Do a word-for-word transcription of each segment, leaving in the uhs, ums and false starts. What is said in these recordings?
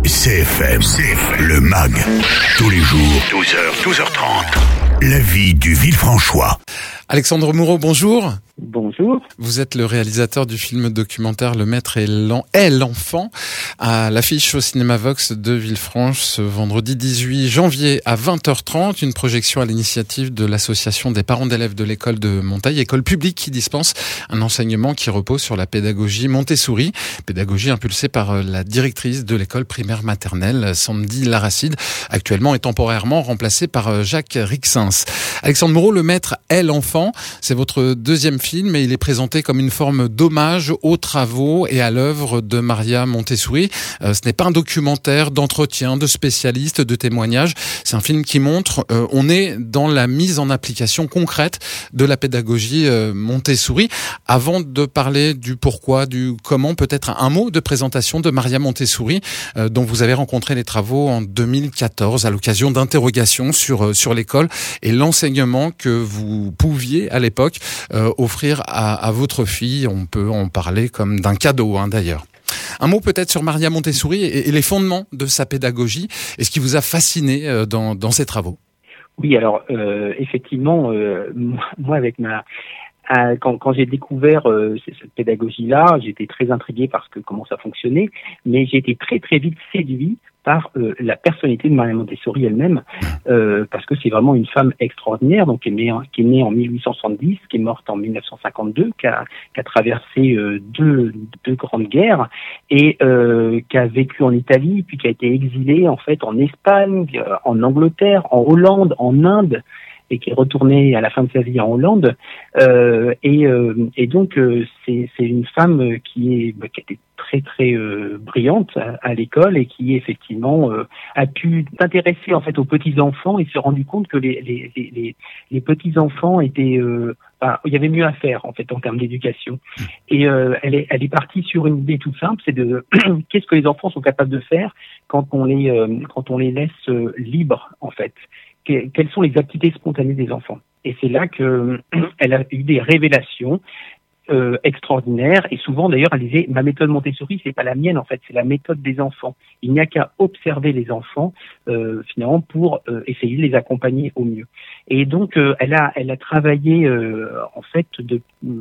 C F M, C F M, le M A G, tous les jours, douze heures, douze heures trente. La vie du Villefranchois. Alexandre Moureau, bonjour. Bonjour. Vous êtes le réalisateur du film documentaire Le Maître et l'Enfant, à l'affiche au Cinéma Vox de Villefranche ce vendredi dix-huit janvier à vingt heures trente. Une projection à l'initiative de l'association des parents d'élèves de l'école de Monteil, école publique qui dispense un enseignement qui repose sur la pédagogie Montessori, pédagogie impulsée par la directrice de l'école primaire maternelle, Sandy Laracide, actuellement et temporairement remplacée par Jacques Rixens. Alexandre Moureau, Le Maître et l'Enfant, c'est votre deuxième film et il est présenté comme une forme d'hommage aux travaux et à l'œuvre de Maria Montessori. Euh, ce n'est pas un documentaire d'entretien, de spécialistes, de témoignages. C'est un film qui montre, euh, on est dans la mise en application concrète de la pédagogie euh, Montessori. Avant de parler du pourquoi, du comment, peut-être un mot de présentation de Maria Montessori, euh, dont vous avez rencontré les travaux en deux mille quatorze à l'occasion d'interrogations sur euh, sur l'école et l'enseignement que vous pouviez à l'époque euh, offrir à, à votre fille. On peut en parler comme d'un cadeau, hein, d'ailleurs. Un mot peut-être sur Maria Montessori et, et les fondements de sa pédagogie et ce qui vous a fasciné euh, dans, dans ses travaux. Oui, alors euh, effectivement, euh, moi avec ma Euh, quand, quand j'ai découvert euh, cette pédagogie-là, j'étais très intrigué par ce que, comment ça fonctionnait, mais j'ai été très très vite séduit par euh, la personnalité de Maria Montessori elle-même, euh, parce que c'est vraiment une femme extraordinaire, donc qui est née, qui est née en mille huit cent soixante-dix, qui est morte en mille neuf cent cinquante-deux, qui a, qui a traversé euh, deux, deux grandes guerres et euh, qui a vécu en Italie, puis qui a été exilée en fait en Espagne, en Angleterre, en Hollande, en Inde, et qui est retournée à la fin de sa vie en Hollande. Euh, et, euh, et donc, euh, c'est, c'est une femme qui, est, bah, qui a été très, très euh, brillante à, à l'école et qui, effectivement, euh, a pu s'intéresser en fait aux petits-enfants et se rendu compte que les, les, les, les petits-enfants étaient... Euh, bah, il y avait mieux à faire, en fait, en termes d'éducation. Et euh, elle, est, elle est partie sur une idée toute simple, c'est de qu'est-ce que les enfants sont capables de faire quand on les, euh, quand on les laisse euh, libres, en fait. Quelles sont les activités spontanées des enfants. Et c'est là que elle a eu des révélations euh, extraordinaires. Et souvent, d'ailleurs, elle disait, ma méthode Montessori, c'est pas la mienne, en fait, c'est la méthode des enfants. Il n'y a qu'à observer les enfants, euh, finalement, pour euh, essayer de les accompagner au mieux. Et donc, euh, elle a, elle a travaillé, euh, en fait, de,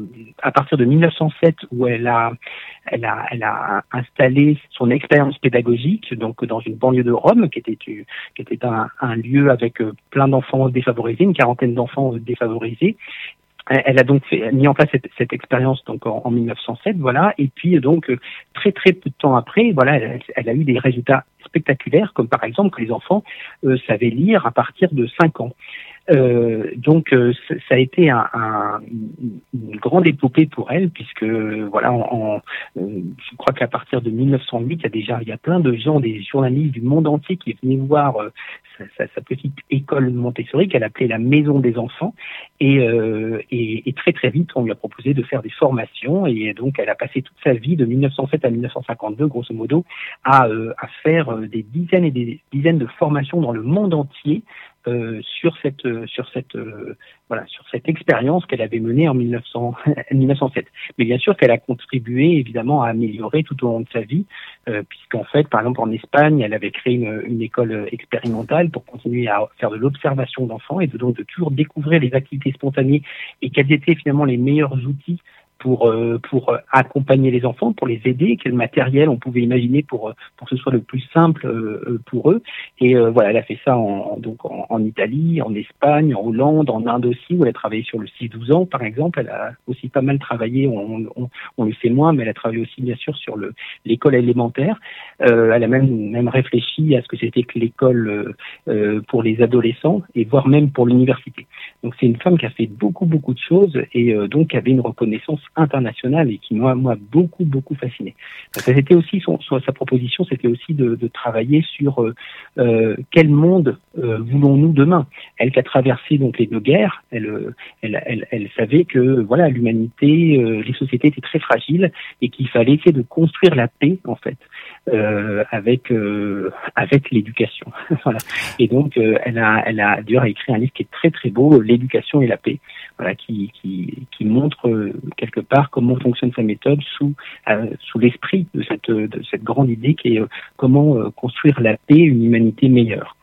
à partir de mille neuf cent sept, où elle a, elle a, elle a installé son expérience pédagogique, donc dans une banlieue de Rome, qui était, qui était un, un lieu avec plein d'enfants défavorisés, une quarantaine d'enfants défavorisés. Elle a donc fait, mis en place cette, cette expérience donc en, en mille neuf cent sept, voilà. Et puis donc très très peu de temps après, voilà, elle, elle a eu des résultats spectaculaires, comme par exemple que les enfants euh, savaient lire à partir de cinq ans. Euh, donc euh, ça a été un, un, une grande épopée pour elle, puisque voilà, en, en, euh, je crois qu'à partir de mille neuf cent huit, il y a déjà il y a plein de gens, des journalistes du monde entier qui venaient voir euh, sa, sa, sa petite école Montessori qu'elle appelait la maison des enfants, et, euh, et, et très très vite on lui a proposé de faire des formations, et donc elle a passé toute sa vie de mille neuf cent sept à mille neuf cent cinquante-deux grosso modo à, euh, à faire des dizaines et des dizaines de formations dans le monde entier. Euh, sur cette euh, sur cette euh, voilà sur cette expérience qu'elle avait menée en mille neuf cents, mille neuf cent sept. Mais bien sûr qu'elle a contribué évidemment à améliorer tout au long de sa vie, euh, puisqu'en fait par exemple en Espagne elle avait créé une, une école expérimentale pour continuer à faire de l'observation d'enfants et de, donc de toujours découvrir les activités spontanées et quels étaient finalement les meilleurs outils pour euh, pour accompagner les enfants, pour les aider, quel matériel on pouvait imaginer pour pour que ce soit le plus simple euh, pour eux. Et euh, voilà, elle a fait ça en, donc en, en Italie, en Espagne, en Hollande, en Inde aussi, où elle a travaillé sur le six douze ans par exemple. Elle a aussi pas mal travaillé, on, on, on le sait moins, mais elle a travaillé aussi bien sûr sur le l'école élémentaire. Euh, elle a même même réfléchi à ce que c'était que l'école euh, pour les adolescents et voire même pour l'université. Donc c'est une femme qui a fait beaucoup beaucoup de choses et euh, donc qui avait une reconnaissance internationale et qui moi moi beaucoup beaucoup fasciné. Ça c'était aussi son, son sa proposition, c'était aussi de, de travailler sur euh, euh, quel monde euh, voulons-nous demain. Elle qui a traversé donc les deux guerres, elle elle elle, elle savait que voilà l'humanité, euh, les sociétés étaient très fragiles et qu'il fallait essayer de construire la paix en fait. Euh, avec euh, avec l'éducation. Voilà. Et donc, euh, elle a, elle a d'ailleurs écrit un livre qui est très très beau, L'éducation et la paix, voilà, qui qui qui montre euh, quelque part comment fonctionne sa méthode sous euh, sous l'esprit de cette de cette grande idée qui est euh, comment euh, construire la paix, une humanité meilleure.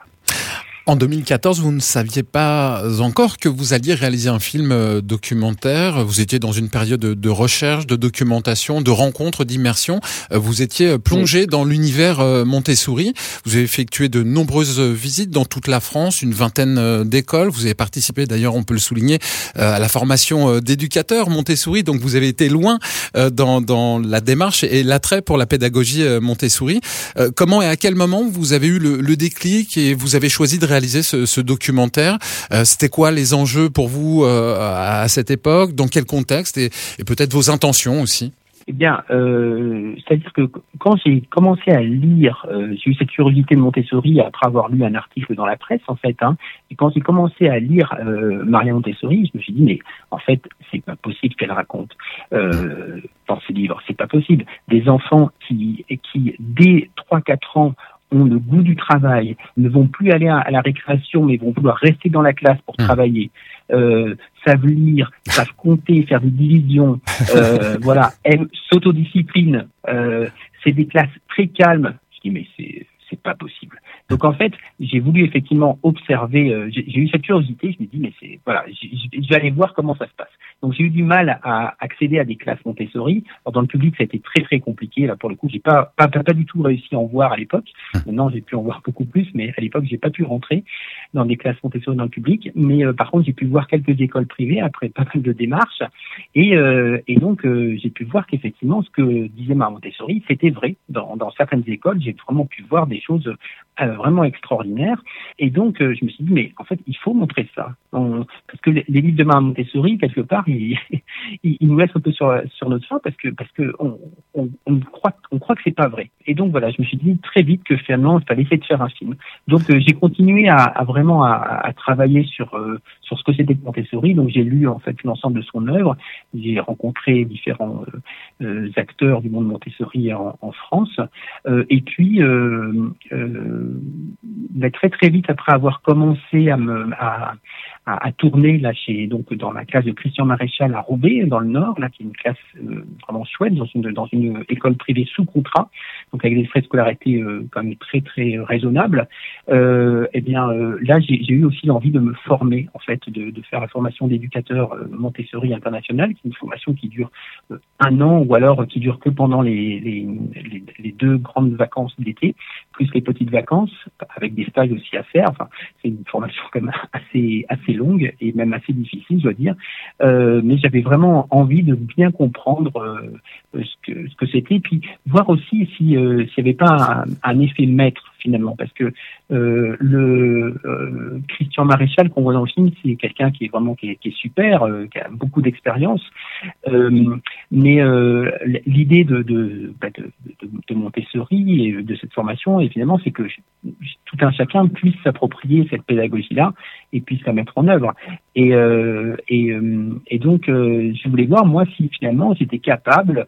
En deux mille quatorze, vous ne saviez pas encore que vous alliez réaliser un film documentaire. Vous étiez dans une période de recherche, de documentation, de rencontres, d'immersion. Vous étiez plongé dans l'univers Montessori. Vous avez effectué de nombreuses visites dans toute la France, une vingtaine d'écoles. Vous avez participé, d'ailleurs, on peut le souligner, à la formation d'éducateurs Montessori. Donc, vous avez été loin dans, dans la démarche et l'attrait pour la pédagogie Montessori. Comment et à quel moment vous avez eu le, le déclic et vous avez choisi de réaliser Ce, ce documentaire? euh, C'était quoi les enjeux pour vous euh, à, à cette époque? Dans quel contexte? Et, et peut-être vos intentions aussi? Eh bien, euh, c'est-à-dire que quand j'ai commencé à lire, euh, j'ai eu cette curiosité de Montessori après avoir lu un article dans la presse, en fait. Hein, et quand j'ai commencé à lire euh, Maria Montessori, je me suis dit, mais en fait, c'est pas possible qu'elle raconte euh, dans ses livres. C'est pas possible. Des enfants qui, qui dès trois quatre ans, ont le goût du travail, ne vont plus aller à, à la récréation, mais vont vouloir rester dans la classe pour mmh. travailler, euh, savent lire, savent compter, faire des divisions, euh, voilà, aiment s'autodiscipline. Euh, c'est des classes très calmes. Je dis mais c'est c'est pas possible. Donc en fait, j'ai voulu effectivement observer. Euh, j'ai, j'ai eu cette curiosité. Je me dis mais c'est voilà, je vais aller voir comment ça se passe. Donc j'ai eu du mal à accéder à des classes Montessori. Alors, dans le public, ça a été très très compliqué. Là pour le coup, j'ai pas pas pas, pas du tout réussi à en voir à l'époque. Maintenant, j'ai pu en voir beaucoup plus, mais à l'époque, j'ai pas pu rentrer dans des classes Montessori dans le public. Mais euh, par contre, j'ai pu voir quelques écoles privées après pas mal de démarches. Et euh, et donc euh, j'ai pu voir qu'effectivement, ce que disait Maria Montessori, c'était vrai. Dans dans certaines écoles, j'ai vraiment pu voir des choses euh, vraiment extraordinaires. Et donc euh, je me suis dit mais en fait, il faut montrer ça. On, parce que les, les livres de Maria Montessori, quelque part, ils, ils, ils nous laissent un peu sur sur notre faim parce que parce que on, on, on croit on croit que c'est pas vrai. Et donc voilà, je me suis dit très vite que finalement il fallait essayer de faire un film. Donc euh, j'ai continué à, à vraiment à, à travailler sur euh, sur ce que c'était que Montessori. Donc j'ai lu en fait l'ensemble de son œuvre. J'ai rencontré différents euh, euh, acteurs du monde Montessori en, en France. Euh, et puis euh, euh, très très vite après avoir commencé à me à, à, à tourner là chez donc dans la classe de Christian Maréchal à Roubaix dans le Nord, là qui est une classe euh, vraiment chouette dans une dans une école privée sous contrat, donc avec des frais de scolarité euh, quand même très très raisonnables. Euh, et bien euh, là j'ai, j'ai eu aussi l'envie de me former en fait, de, de faire la formation d'éducateur euh, Montessori international, qui est une formation qui dure euh, un an ou alors qui dure que pendant les les, les les deux grandes vacances d'été, plus les petites vacances, avec des stages aussi à faire. Enfin, c'est une formation quand même assez assez longue et même assez difficile, je dois dire. Euh, mais j'avais vraiment envie de bien comprendre euh, ce que ce que c'était, puis voir aussi si euh, s'il n'y avait pas un, un effet maître finalement, parce que euh, le euh, Christian Maréchal qu'on voit dans le film, c'est quelqu'un qui est vraiment qui est, qui est super, euh, qui a beaucoup d'expérience, euh, mais euh, l'idée de de, bah de de de Montessori et de cette formation, évidemment, c'est que tout un chacun puisse s'approprier cette pédagogie-là et puisse la mettre en œuvre. Et euh, et euh, et donc euh, je voulais voir moi si finalement j'étais capable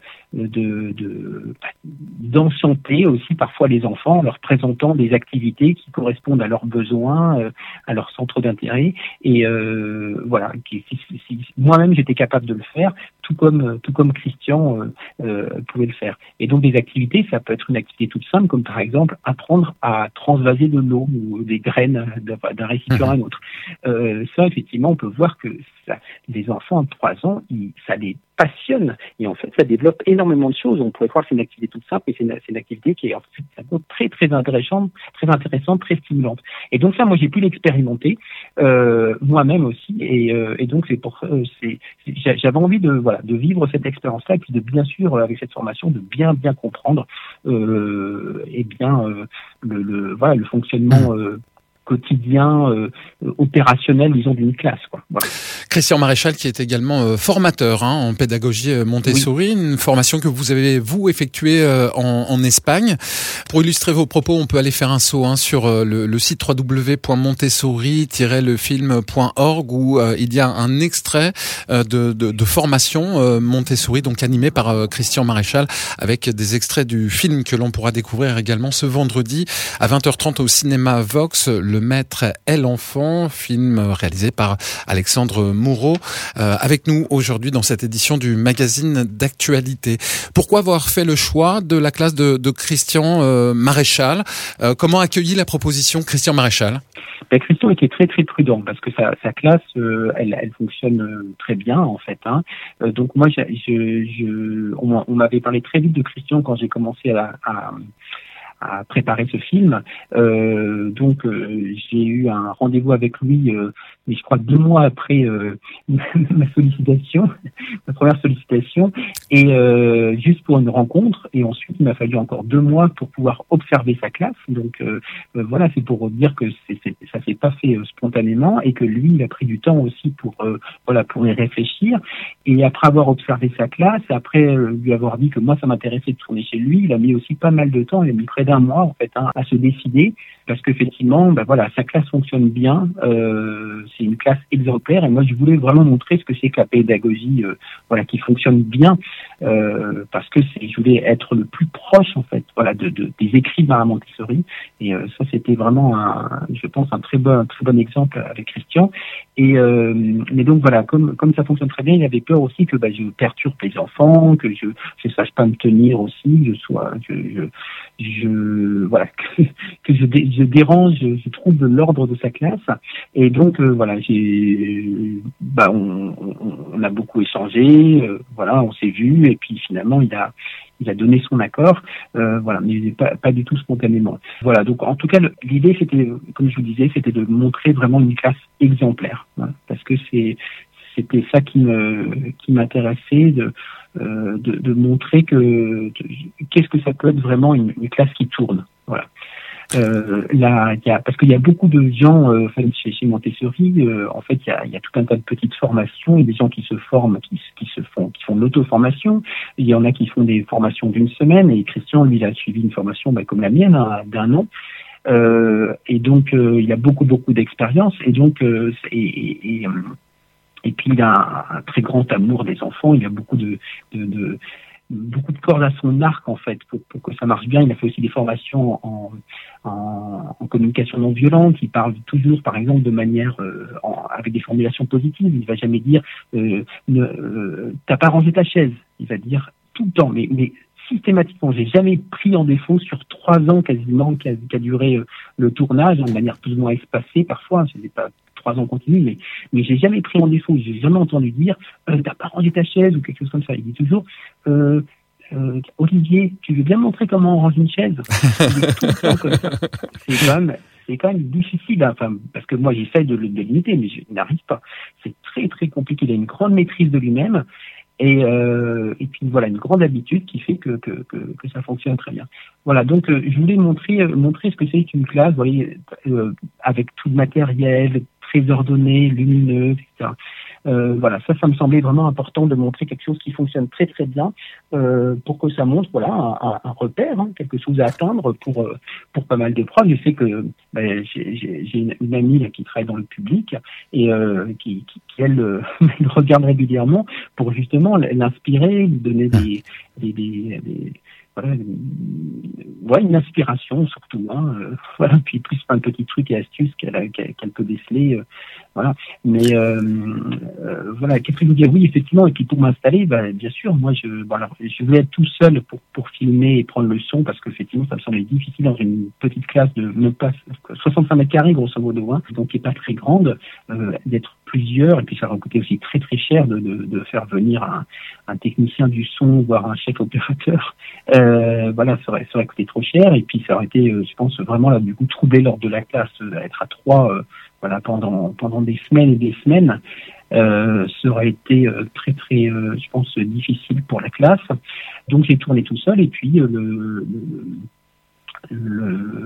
de de d'enchanter aussi parfois les enfants en leur présentant des activités qui correspondent à leurs besoins, euh, à leur centre d'intérêt, et euh, voilà, qui, si, si, si moi-même j'étais capable de le faire, tout comme tout comme Christian euh, euh, pouvait le faire. Et donc des activités, ça peut être une activité toute simple, comme par exemple apprendre à transvaser de l'eau ou des graines d'un, d'un récipient à un autre. Euh, ça, effectivement, on peut voir que ça, les enfants de trois ans, ils, ça les passionne, et en fait ça développe énormément de choses. On pourrait croire que c'est une activité toute simple, mais c'est une, c'est une activité qui est en fait très très intéressante, très intéressante, très stimulante. Et donc ça, moi j'ai pu l'expérimenter euh, moi-même aussi, et, euh, et donc c'est pour euh, c'est, c'est j'avais envie de voilà de vivre cette expérience-là, et puis de bien sûr avec cette formation de bien bien comprendre euh, et bien euh, le, le voilà le fonctionnement euh, quotidien, euh, opérationnel, disons, d'une classe, quoi. Voilà. Christian Maréchal qui est également euh, formateur hein, en pédagogie Montessori, oui. Une formation que vous avez vous effectuée euh, en, en Espagne. Pour illustrer vos propos, on peut aller faire un saut hein, sur euh, le, le site w w w point montessori tiret le film point org où euh, il y a un extrait euh, de, de, de formation euh, Montessori, donc animé par euh, Christian Maréchal, avec des extraits du film que l'on pourra découvrir également ce vendredi à vingt heures trente au cinéma Vox, Le Maître et l'Enfant, film réalisé par Alexandre Moureau, euh, avec nous aujourd'hui dans cette édition du magazine d'actualité. Pourquoi avoir fait le choix de la classe de, de Christian euh, Maréchal euh, Comment accueillit la proposition Christian Maréchal? Ben, Christian était très très prudent parce que sa, sa classe, euh, elle, elle fonctionne euh, très bien en fait. Hein. Euh, donc moi, je, je, je, on, on m'avait parlé très vite de Christian quand j'ai commencé à, à à préparer ce film. Euh, donc euh, j'ai eu un rendez-vous avec lui, euh, mais je crois deux mois après euh, ma sollicitation, ma première sollicitation, et euh, juste pour une rencontre. Et ensuite il m'a fallu encore deux mois pour pouvoir observer sa classe. Donc euh, euh, voilà, c'est pour dire que c'est, c'est, ça s'est pas fait euh, spontanément et que lui il a pris du temps aussi pour euh, voilà pour y réfléchir. Et après avoir observé sa classe, après euh, lui avoir dit que moi ça m'intéressait de tourner chez lui, il a mis aussi pas mal de temps, il a mis près d'un mois en fait hein, à se décider parce qu'effectivement ben voilà sa classe fonctionne bien, euh, c'est une classe exemplaire et moi je voulais vraiment montrer ce que c'est que la pédagogie euh, voilà qui fonctionne bien euh, parce que c'est, je voulais être le plus proche en fait voilà de, de des écrits de Maria Montessori et euh, ça c'était vraiment un, je pense un très bon un très bon exemple avec Christian et euh, mais donc voilà comme comme ça fonctionne très bien, il avait peur aussi que ben, je perturbe les enfants, que je je sache pas me tenir aussi, que je sois je, je je voilà que, que je, dé, je dérange, je trouve l'ordre de sa classe et donc euh, voilà j'ai bah on, on, on a beaucoup échangé, euh, voilà on s'est vu et puis finalement il a il a donné son accord, euh, voilà mais pas pas du tout spontanément. Voilà donc en tout cas le, l'idée c'était comme je vous disais c'était de montrer vraiment une classe exemplaire voilà, parce que c'est c'était ça qui me qui m'intéressait de Euh, de, de montrer que de, qu'est-ce que ça peut être vraiment une, une classe qui tourne. Voilà. Euh, là, il y a, parce qu'il y a beaucoup de gens euh, chez, chez Montessori. Euh, en fait, il y a, il y a tout un tas de petites formations. Il y a des gens qui se forment, qui, qui se font, qui font de l'auto-formation. Il y en a qui font des formations d'une semaine. Et Christian, lui, il a suivi une formation bah, comme la mienne, hein, d'un an. Euh, et donc, euh, il a beaucoup, beaucoup d'expérience. Et donc, euh, et, et, et Et puis il a un, un très grand amour des enfants. Il a beaucoup de, de, de beaucoup de cordes à son arc en fait pour, pour que ça marche bien. Il a fait aussi des formations en, en, en communication non violente. Il parle toujours, par exemple, de manière euh, en, avec des formulations positives. Il va jamais dire euh, ne, euh, t'as pas rangé ta chaise. Il va dire tout le temps, mais, mais systématiquement. J'ai jamais pris en défaut sur trois ans quasiment qu'a, qu'a duré euh, le tournage, de manière plus ou moins espacée parfois. Je n'ai pas trois ans continu, mais mais j'ai jamais pris en défaut. J'ai jamais entendu dire euh, t'as pas rangé ta chaise ou quelque chose comme ça. Il dit toujours euh, euh, Olivier, tu veux bien montrer comment on range une chaise? Il dit tout le temps comme ça. C'est quand même c'est quand même difficile, hein, enfin parce que moi j'essaye de le délimiter, mais je n'arrive pas. C'est très très compliqué. Il a une grande maîtrise de lui-même. Et, euh, et puis voilà, une grande habitude qui fait que, que, que, que ça fonctionne très bien. Voilà, donc euh, je voulais montrer, euh, montrer ce que c'est qu'une classe, vous voyez, euh, avec tout le matériel, très ordonné, lumineux, et cetera. Euh, voilà, ça, ça me semblait vraiment important de montrer quelque chose qui fonctionne très très bien euh, pour que ça montre voilà un, un repère, hein, quelque chose à atteindre pour euh, pour pas mal d'épreuves. Je sais que ben, j'ai, j'ai, j'ai une, une amie là, qui travaille dans le public et euh, qui, qui, qui elle euh, le regarde régulièrement pour justement l'inspirer, lui donner des des, des, des voilà, ouais, une inspiration surtout, hein, euh, voilà, puis plus plein de petits trucs et astuces qu'elle, a, qu'elle, qu'elle peut déceler, euh, voilà. Mais euh, euh, voilà, qu'est-ce que je veux dire? Oui, effectivement, et puis pour m'installer, bah, bien sûr, moi, je, bon, alors, je voulais être tout seul pour pour filmer et prendre le son parce qu'effectivement, ça me semblait difficile dans une petite classe de même pas soixante-cinq mètres carrés grosso modo, hein, donc qui est pas très grande, euh, d'être plusieurs, et puis ça va coûter aussi très très cher de de, de faire venir un, un technicien du son, voire un chef opérateur. Euh, voilà, ça aurait, ça aurait coûté trop cher et puis ça aurait été, euh, je pense, vraiment là du coup troublé lors de la classe, euh, être à trois, euh, voilà, pendant pendant des semaines et des semaines, euh, ça aurait été euh, très très, euh, je pense, difficile pour la classe. Donc j'ai tourné tout seul et puis euh, le, le Le,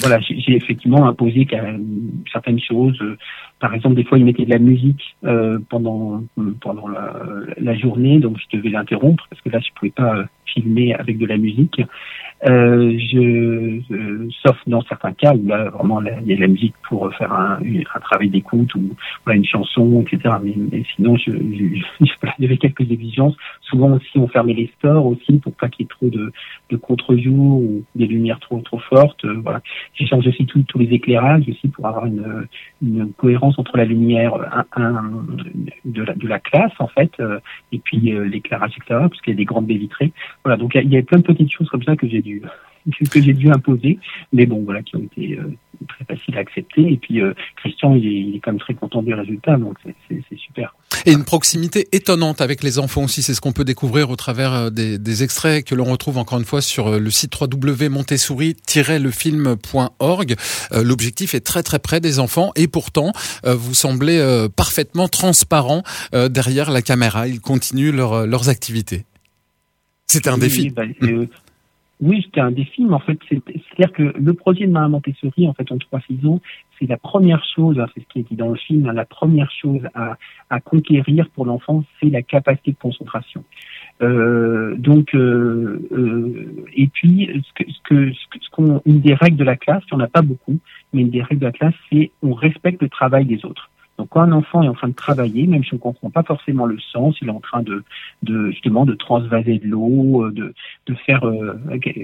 voilà, j'ai, j'ai effectivement imposé certaines choses. Par exemple, des fois, ils mettaient de la musique euh, pendant pendant la, la journée, donc je devais l'interrompre parce que là, je pouvais pas euh, filmer avec de la musique. Euh, je, je, sauf dans certains cas où là vraiment là, il y a de la musique pour faire un, un travail d'écoute ou voilà, une chanson, et cetera. Mais, mais sinon, je, je, je, il y avait quelques exigences. Souvent aussi, on fermait les stores aussi pour pas qu'il y ait trop de, de contre-jour ou des lumières trop trop fortes. Euh, voilà. J'ai changé aussi tous tous les éclairages aussi pour avoir une, une cohérence entre la lumière un, un, de, la, de la classe en fait euh, et puis euh, l'éclairage extérieur parce qu'il y a des grandes baies vitrées. Voilà, donc il y, y avait plein de petites choses comme ça que j'ai dû que j'ai dû imposer, mais bon voilà qui ont été euh, très faciles à accepter. Et puis euh, Christian il est, il est quand même très content du résultat, donc c'est, c'est, c'est super. Et une proximité étonnante avec les enfants aussi, c'est ce qu'on peut découvrir au travers des, des extraits que l'on retrouve encore une fois sur le site w w w point montessori tiret le film point org. Euh, l'objectif est très très près des enfants et pourtant euh, vous semblez euh, parfaitement transparent euh, derrière la caméra. Ils continuent leur, leurs activités. C'était un oui, défi. Bah, euh, oui, c'était un défi, mais en fait, c'est, c'est-à-dire que le projet de Maman Montessori, en fait, en trois saisons, c'est la première chose, hein, c'est ce qui est dit dans le film, hein, la première chose à, à conquérir pour l'enfant, c'est la capacité de concentration. Euh, donc, euh, euh, et puis, ce que, ce que, ce qu'on, une des règles de la classe, il n'y en a pas beaucoup, mais une des règles de la classe, c'est on respecte le travail des autres. Donc, quand un enfant est en train de travailler, même si on ne comprend pas forcément le sens, il est en train de, de justement de transvaser de l'eau, de, de faire euh,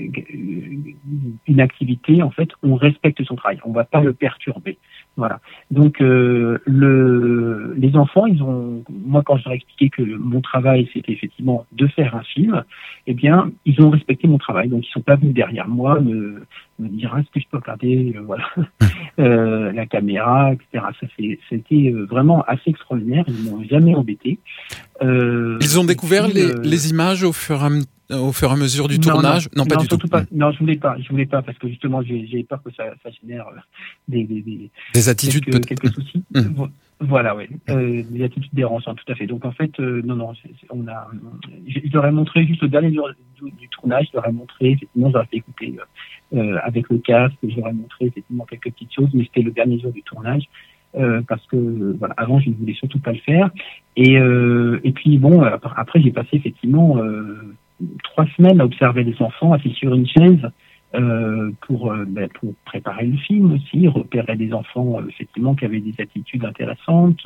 une activité, en fait, on respecte son travail. On ne va pas le perturber. Voilà. Donc, euh, le, les enfants, ils ont, moi, quand je leur ai expliqué que mon travail, c'était effectivement de faire un film, eh bien, ils ont respecté mon travail. Donc, ils sont pas venus derrière moi me, me dire, est-ce que je peux regarder, euh, voilà, euh, la caméra, et cetera. Ça, c'est, c'était vraiment assez extraordinaire. Ils m'ont jamais embêté. Euh, ils ont découvert puis, les, euh, les images au fur et à mesure au fur et à mesure du non, tournage? Non, non pas non, du tout. Pas, non, je voulais pas, je voulais pas, parce que justement, j'ai, j'ai peur que ça, ça génère des, des, des, des attitudes quelques, peut-être. quelques soucis. Mmh. Voilà, oui, euh, des attitudes dérangeantes, tout à fait. Donc en fait, euh, non, non, c'est, c'est, on a, je, je leur ai montré juste le dernier jour du, du tournage, je leur ai montré, effectivement, je leur ai fait écouter euh, avec le casque, je leur ai montré effectivement quelques petites choses, mais c'était le dernier jour du tournage. Euh, parce que voilà, avant je ne voulais surtout pas le faire et euh, et puis bon après j'ai passé effectivement euh, trois semaines à observer les enfants assis sur une chaise euh, pour euh, ben, pour préparer le film aussi, repérer des enfants euh, effectivement qui avaient des attitudes intéressantes,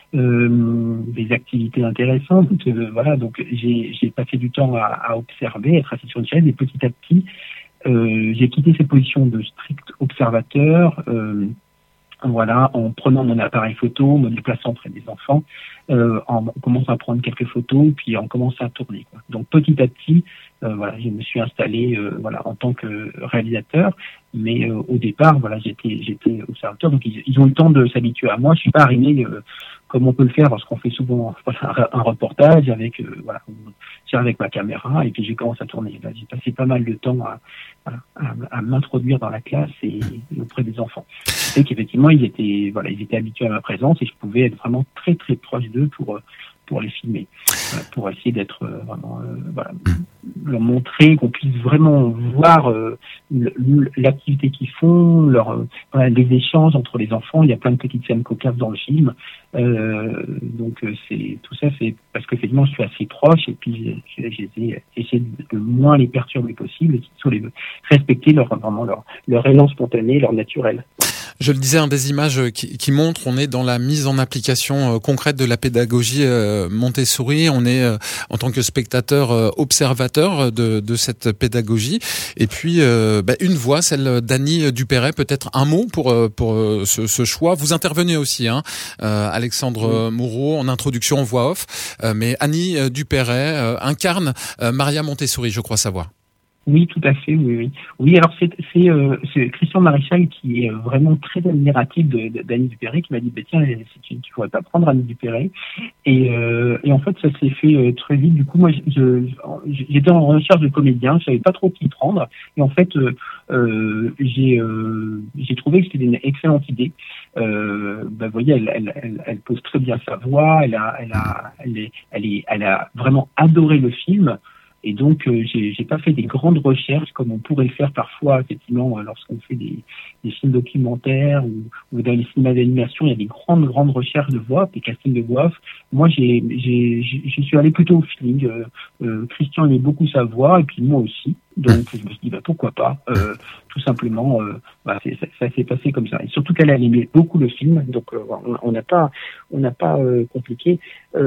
euh, des activités intéressantes, euh, voilà, donc j'ai j'ai passé du temps à, à observer, être assis sur une chaise et petit à petit euh, j'ai quitté cette position de strict observateur. Euh, Voilà, en prenant mon appareil photo, me déplaçant près des enfants, euh, en, on commence à prendre quelques photos, puis on commence à tourner, quoi. Donc petit à petit, euh, voilà, je me suis installé, euh, voilà, en tant que réalisateur, mais euh, au départ, voilà, j'étais, j'étais observateur, donc ils, ils ont eu le temps de s'habituer à moi. Je suis pas arrivé euh, comme on peut le faire lorsqu'on fait souvent voilà, un reportage avec, euh, voilà, tire avec ma caméra et puis j'ai commencé à tourner. Là, j'ai passé pas mal de temps à, à, à m'introduire dans la classe et, et auprès des enfants. Et qu'effectivement, ils étaient, voilà, ils étaient habitués à ma présence et je pouvais être vraiment très très proche d'eux pour pour les filmer, pour essayer d'être euh, vraiment, euh, voilà, leur montrer qu'on puisse vraiment voir euh, l'activité qu'ils font, leur, euh, voilà, les échanges entre les enfants. Il y a plein de petites scènes cocasses dans le film, euh, donc euh, c'est tout ça, c'est parce qu'effectivement je suis assez proche et puis j'ai essayé de le moins les perturber possible et surtout les respecter leur vraiment leur leur élan spontané, leur naturel. Je le disais, un des images qui, qui montre, on est dans la mise en application euh, concrète de la pédagogie euh, Montessori. On est euh, en tant que spectateur euh, observateur de, de cette pédagogie. Et puis euh, bah, une voix, celle d'Annie Dupéret. Peut-être un mot pour pour euh, ce, ce choix. Vous intervenez aussi, hein, euh, Alexandre oui. Moreau, en introduction en voix off. Euh, mais Annie Dupéret euh, incarne euh, Maria Montessori, je crois savoir. Oui, tout à fait, oui, oui. Oui, alors c'est, c'est, euh, c'est Christian Maréchal qui est vraiment très admiratif de, de, d'Annie Dupéret, qui m'a dit, bah, tiens, si tu ne pourrais pas prendre Annie Dupéret. Et, euh, et en fait, ça s'est fait euh, très vite. Du coup, moi, je, je, j'étais en recherche de comédiens, je savais pas trop qui prendre. Et en fait, euh, euh, j'ai, euh, j'ai trouvé que c'était une excellente idée. Euh, bah, vous voyez, elle, elle, elle, elle pose très bien sa voix, elle a, elle a, elle est, elle est, elle a vraiment adoré le film. Et donc, euh, j'ai, j'ai pas fait des grandes recherches comme on pourrait le faire parfois, effectivement, lorsqu'on fait des, des films documentaires ou, ou dans les cinémas d'animation, il y a des grandes, grandes recherches de voix, des castings de voix off. Moi, j'ai, j'ai, je suis allé plutôt au feeling. Euh, euh, Christian aimait beaucoup sa voix, et puis moi aussi. Donc, je me suis dit, bah, pourquoi pas, euh, tout simplement, euh, bah, c'est, ça, ça s'est passé comme ça. Et surtout qu'elle a aimé beaucoup le film, donc euh, on n'a pas, on n'a pas euh, compliqué,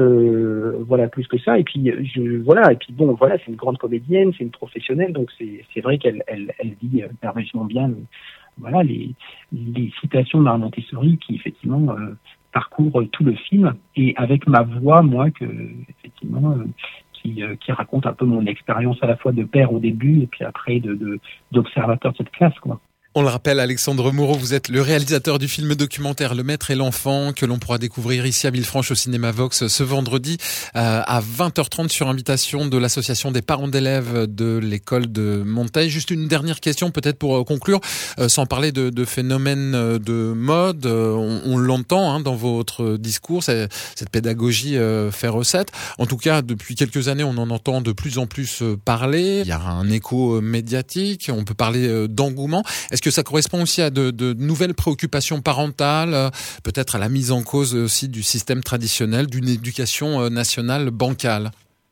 euh, voilà, plus que ça. Et puis, je, voilà, et puis bon, voilà, c'est une grande comédienne, c'est une professionnelle, donc c'est, c'est vrai qu'elle, elle, elle dit merveilleusement bien, le, voilà, les, les citations de Marie Montessori qui effectivement euh, parcourent tout le film, et avec ma voix, moi, que effectivement. Euh, Qui, euh, qui raconte un peu mon expérience à la fois de père au début et puis après de, de d'observateur de cette classe, quoi. On le rappelle, Alexandre Moureau, vous êtes le réalisateur du film documentaire Le Maître et l'Enfant, que l'on pourra découvrir ici à Villefranche au Cinéma Vox ce vendredi euh, à vingt heures trente sur invitation de l'association des parents d'élèves de l'école de Monteil. Juste une dernière question peut-être pour conclure, euh, sans parler de, de phénomènes de mode, euh, on, on l'entend hein, dans votre discours, cette pédagogie euh, fait recette. En tout cas, depuis quelques années, on en entend de plus en plus parler. Il y a un écho médiatique, on peut parler euh, d'engouement. Est-ce que ça correspond aussi à de, de nouvelles préoccupations parentales, peut-être à la mise en cause aussi du système traditionnel, d'une éducation nationale bancale ?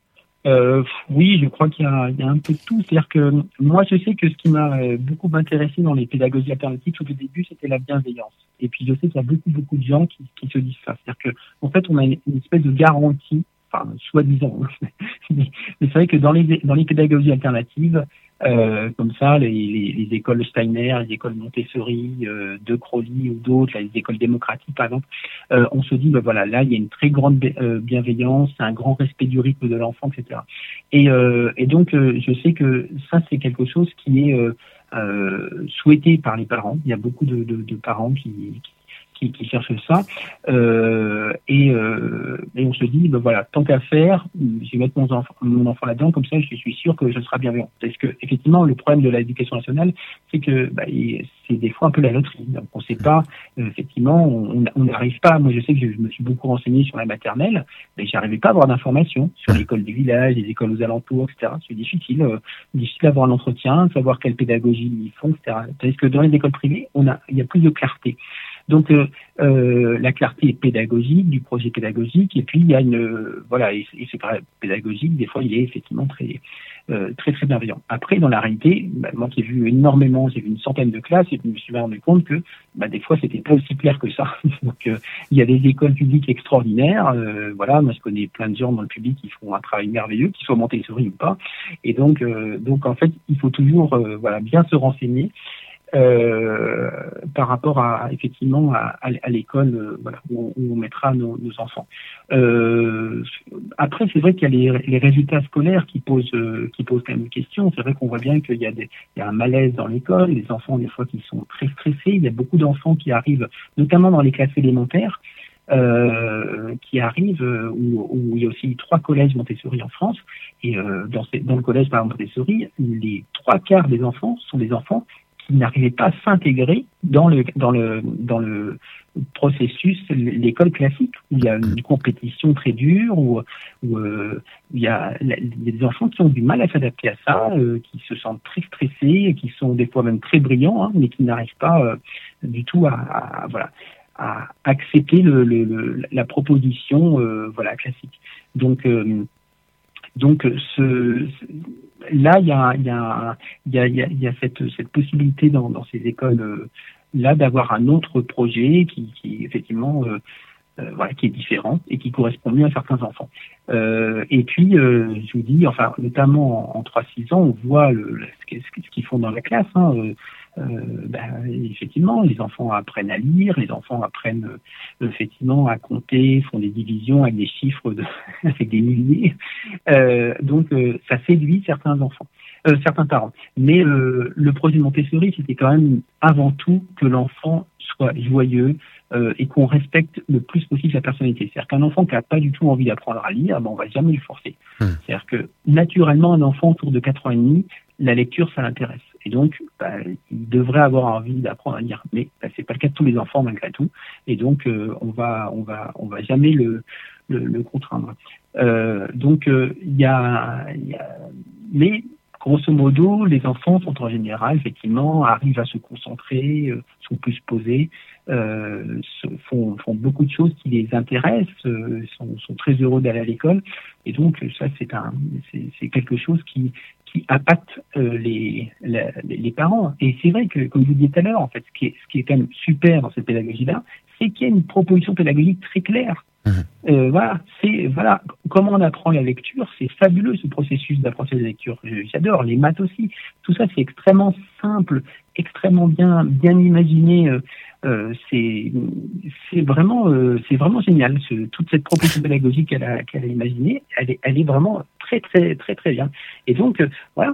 Euh, oui, je crois qu'il y a, il y a un peu de tout. C'est-à-dire que moi, je sais que ce qui m'a beaucoup intéressé dans les pédagogies alternatives tout au début, c'était la bienveillance. Et puis, je sais qu'il y a beaucoup, beaucoup de gens qui, qui se disent ça. C'est-à-dire que, en fait, on a une, une espèce de garantie, enfin, soi-disant. mais, mais c'est vrai que dans les, dans les pédagogies alternatives, Euh, comme ça, les, les, les écoles Steiner, les écoles Montessori, euh, de Crowley ou d'autres, là, les écoles démocratiques par exemple, euh, on se dit, ben voilà, là il y a une très grande euh, bienveillance, un grand respect du rythme de l'enfant, et cetera. Et, euh, et donc, euh, je sais que ça c'est quelque chose qui est euh, euh, souhaité par les parents. Il y a beaucoup de, de, de parents qui, qui Qui, qui cherchent ça, euh, et, euh, et on se dit, ben voilà, tant qu'à faire, je vais mettre mon enfant, mon enfant là-dedans, comme ça, je suis sûr que je serai bienveillant. Parce que effectivement, le problème de l'éducation nationale, c'est que bah, c'est des fois un peu la loterie. Donc, on ne sait pas, euh, effectivement, on n'arrive pas. Moi, je sais que je, je me suis beaucoup renseigné sur la maternelle, mais j'arrivais pas à avoir d'informations sur l'école du village, les écoles aux alentours, et cetera. C'est difficile, euh, difficile d'avoir un entretien, de savoir quelle pédagogie ils font, et cetera. Tandis que dans les écoles privées, on a, il y a plus de clarté. Donc euh, euh, la clarté pédagogique du projet pédagogique, et puis il y a une euh, voilà et, et c'est pédagogique, des fois il est effectivement très euh, très très bienveillant. Après dans la réalité, bah, moi qui ai vu énormément, j'ai vu une centaine de classes et je me suis rendu compte que bah, des fois c'était pas aussi clair que ça. Donc euh, il y a des écoles publiques extraordinaires, euh, voilà, moi je connais plein de gens dans le public qui font un travail merveilleux, qu'ils soient Montessori ou pas, et donc euh, donc en fait il faut toujours euh, voilà bien se renseigner. Euh, par rapport à effectivement à, à, à l'école euh, voilà, où, où on mettra nos, nos enfants. Euh, après, c'est vrai qu'il y a les, les résultats scolaires qui posent euh, qui posent quand même une question. C'est vrai qu'on voit bien qu'il y a des il y a un malaise dans l'école. Les enfants des fois qui sont très stressés. Il y a beaucoup d'enfants qui arrivent, notamment dans les classes élémentaires, euh, qui arrivent euh, où, où il y a aussi trois collèges Montessori en France. Et euh, dans, ces, dans le collège par exemple Montessori, les trois quarts des enfants sont des enfants qui n'arrivaient pas à s'intégrer dans le dans le dans le processus l'école classique où il y a une compétition très dure où où euh, il y a il y a des enfants qui ont du mal à s'adapter à ça, euh, qui se sentent très stressés, qui sont des fois même très brillants, hein, mais qui n'arrivent pas euh, du tout à, à voilà à accepter le, le, le la proposition euh, voilà classique. Donc euh, Donc, ce, là, il y a, il y a, il y a, il y a cette, cette possibilité dans, dans ces écoles-là d'avoir un autre projet qui, qui effectivement, euh, euh, voilà, qui est différent et qui correspond mieux à certains enfants. Euh, et puis, euh, je vous dis, enfin, notamment en trois six ans, on voit le, le, ce qu'ils font dans la classe. Hein, euh, Euh, ben, effectivement, les enfants apprennent à lire, les enfants apprennent euh, effectivement à compter, font des divisions avec des chiffres, de, avec des milliers. Euh, donc, euh, ça séduit certains enfants, euh, certains parents. Mais euh, le projet Montessori, c'était quand même avant tout que l'enfant soit joyeux euh, et qu'on respecte le plus possible sa personnalité. C'est-à-dire qu'un enfant qui n'a pas du tout envie d'apprendre à lire, ben, on va jamais le forcer. Mmh. C'est-à-dire que naturellement, un enfant autour de quatre ans et demi, la lecture, ça l'intéresse. Et donc, bah, il devrait avoir envie d'apprendre à lire, mais bah, c'est pas le cas de tous les enfants malgré tout. Et donc, euh, on va, on va, on va jamais le le, le contraindre. Euh, donc il euh, y, a, y a, mais grosso modo, les enfants sont en général effectivement arrivent à se concentrer, euh, sont plus posés, euh, font, font beaucoup de choses qui les intéressent, euh, sont, sont très heureux d'aller à l'école, et donc ça c'est un, c'est, c'est quelque chose qui qui impacte euh, les, la, les parents. Et c'est vrai que, comme je vous disais tout à l'heure, en fait, ce qui est, ce qui est quand même super dans cette pédagogie-là, c'est qu'il y a une proposition pédagogique très claire. Mmh. Euh, voilà, c'est voilà comment on apprend la lecture, c'est fabuleux ce processus d'apprentissage de la lecture. J'adore les maths aussi. Tout ça c'est extrêmement simple, extrêmement bien bien imaginé. Euh, euh, c'est c'est vraiment euh, c'est vraiment génial. Ce, toute cette proposition pédagogique qu'elle a qu'elle a imaginée, elle est elle est vraiment très très très très bien. Et donc euh, voilà,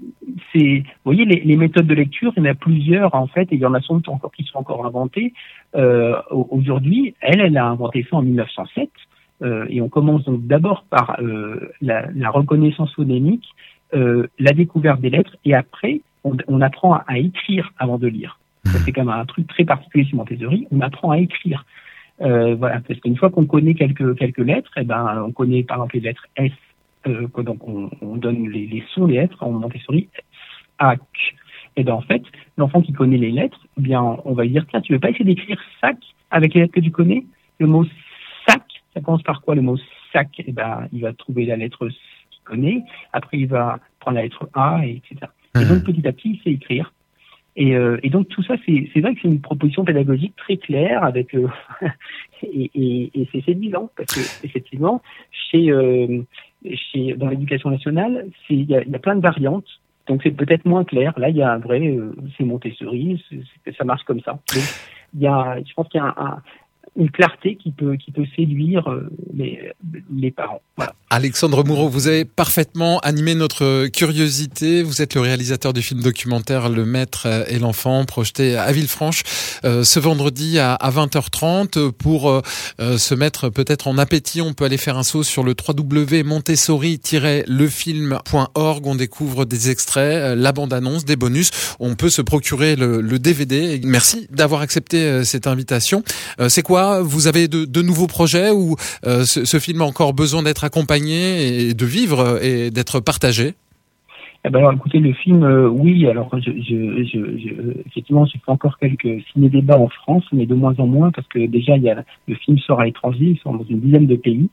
c'est vous voyez les, les méthodes de lecture, il y en a plusieurs en fait, et il y en a sans doute encore qui sont encore inventées. Euh, aujourd'hui, elle elle a inventé ça en mille neuf cent sept. Euh, et on commence donc d'abord par euh, la, la reconnaissance phonémique, euh, la découverte des lettres, et après on, on apprend à, à écrire avant de lire. Ça, c'est quand même un truc très particulier sur Montessori. On apprend à écrire, euh, voilà, parce qu'une fois qu'on connaît quelques quelques lettres, eh ben on connaît par exemple les lettres S, euh, donc on, on donne les, les sons des lettres en Montessori, A, Q. Et ben en fait, l'enfant qui connaît les lettres, eh bien on va lui dire tiens, tu veux pas essayer d'écrire sac avec les lettres que tu connais? Le mot sac, ça commence par quoi le mot sac? Eh ben, il va trouver la lettre qu'il connaît. Après, il va prendre la lettre A, et etc. Et donc, petit à petit, il sait écrire. Et, euh, et donc, tout ça, c'est, c'est vrai que c'est une proposition pédagogique très claire avec, euh, et, et, et c'est séduisant parce que, effectivement, chez, euh, chez, dans l'éducation nationale, c'est, il y a, il y a plein de variantes. Donc, c'est peut-être moins clair. Là, il y a un vrai, euh, c'est Montessori, c'est, c'est, ça marche comme ça. Donc, il y a, je pense qu'il y a un, un une clarté qui peut qui peut séduire les les parents. Voilà. Alexandre Moureau, vous avez parfaitement animé notre curiosité. Vous êtes le réalisateur du film documentaire Le Maître et l'Enfant, projeté à Villefranche euh, ce vendredi à, à vingt heures trente. Pour euh, se mettre peut-être en appétit, on peut aller faire un saut sur le w w w point montessori tiret le film point org. On découvre des extraits, la bande-annonce, des bonus. On peut se procurer le, le D V D. Merci d'avoir accepté cette invitation. Euh, c'est quoi? Vous avez de, de nouveaux projets ou euh, ce, ce film a encore besoin d'être accompagné et de vivre et d'être partagé? Eh ben alors, écoutez, le film, euh, oui. Alors, je, je, je, je, effectivement, j'ai fait encore quelques ciné-débats en France, mais de moins en moins parce que déjà, il y a le film sort à l'étranger, il sort dans une dizaine de pays.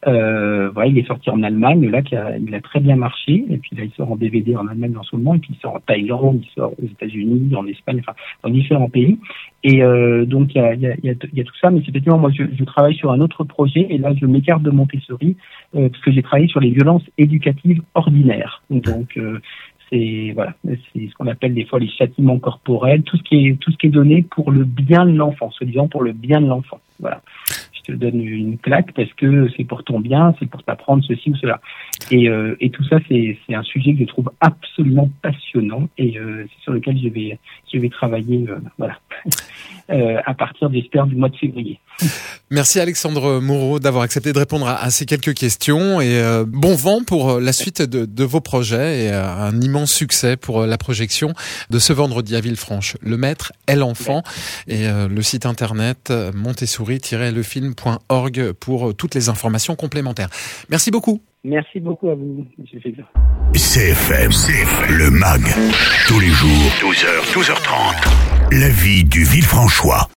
Euh, voilà, il est sorti en Allemagne, là, qui a, il a très bien marché, et puis là, il sort en D V D en Allemagne en ce moment, et puis il sort en Thaïlande, il sort aux États-Unis, en Espagne, enfin, dans différents pays. Et euh, donc, il y a, il y a, il y a, il y a tout ça, mais c'est effectivement, moi, je, je travaille sur un autre projet, et là, je m'écarte de Montessori, euh, parce que j'ai travaillé sur les violences éducatives ordinaires. Donc, euh, c'est voilà, c'est ce qu'on appelle des fois les châtiments corporels, tout ce qui est tout ce qui est donné pour le bien de l'enfant, soi-disant pour le bien de l'enfant. Voilà. Je te donne une claque parce que c'est pour ton bien, c'est pour t'apprendre ceci ou cela. Et, euh, et tout ça, c'est, c'est un sujet que je trouve absolument passionnant et euh, c'est sur lequel je vais, je vais travailler, euh, voilà, euh, à partir, j'espère, du mois de février. Merci Alexandre Moureau d'avoir accepté de répondre à, à ces quelques questions et euh, bon vent pour la suite de, de vos projets et euh, un immense succès pour la projection de ce vendredi à Villefranche. Le Maître et l'Enfant et euh, le site internet montessori tiret le film point org pour toutes les informations complémentaires. Merci beaucoup. Merci beaucoup à vous, M. Fexer. C F M, C F M, le M A G, tous les jours, douze heures, douze heures trente. La vie du Villefranchois.